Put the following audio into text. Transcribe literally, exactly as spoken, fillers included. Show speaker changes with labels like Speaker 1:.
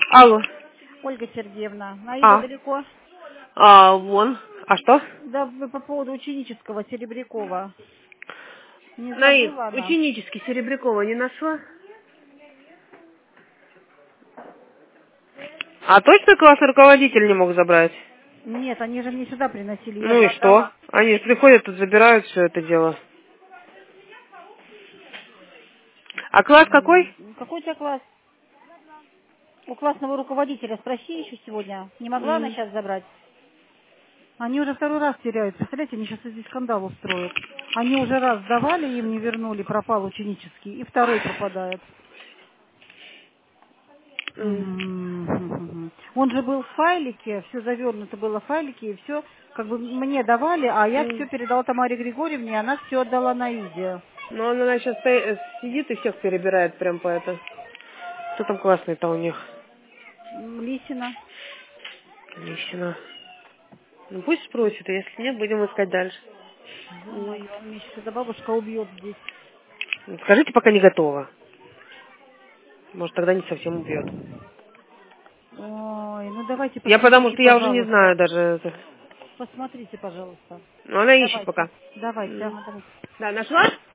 Speaker 1: Алло.
Speaker 2: Ольга Сергеевна, Наида
Speaker 1: А.
Speaker 2: далеко?
Speaker 1: А, вон. А что?
Speaker 2: Да, вы по поводу ученического Серебрякова. Не
Speaker 1: Наид,
Speaker 2: забыла она?
Speaker 1: ученический Серебрякова не нашла? А точно классный руководитель не мог забрать?
Speaker 2: Нет, они же мне сюда приносили, я
Speaker 1: Ну
Speaker 2: же
Speaker 1: и что?
Speaker 2: отдала.
Speaker 1: Они приходят, тут забирают все это дело. А класс какой?
Speaker 2: М, Какой у тебя класс? У классного руководителя спроси еще сегодня. Не могла она
Speaker 1: М.
Speaker 2: сейчас забрать? Они уже второй раз теряют. Представляете, они сейчас здесь скандал устроят. Они уже раз давали, им не вернули, пропал ученический, и второй пропадает.
Speaker 1: М.
Speaker 2: Мгм. Он же был в файлике, все завернуто было в файлике, и все как бы мне давали, а я все
Speaker 1: М.
Speaker 2: передала Тамаре Григорьевне, и она все отдала Наиде.
Speaker 1: Ну, она сейчас сидит и всех перебирает прям по это. Кто там классный-то у них?
Speaker 2: М, Лисина.
Speaker 1: Лисина. Ну пусть спросит, а если нет, будем искать дальше. М.
Speaker 2: Ой, он меня сейчас эта бабушка убьет здесь.
Speaker 1: Скажите, пока не готова. Может, тогда не совсем убьет.
Speaker 2: Ой, ну давайте
Speaker 1: Я потому
Speaker 2: посмотрите,
Speaker 1: что я уже не
Speaker 2: пожалуйста.
Speaker 1: знаю даже. это.
Speaker 2: Посмотрите, пожалуйста.
Speaker 1: Ну, она ищет
Speaker 2: Давайте.
Speaker 1: пока.
Speaker 2: Давайте,
Speaker 1: М.
Speaker 2: ага, давайте.
Speaker 1: Да, нашла?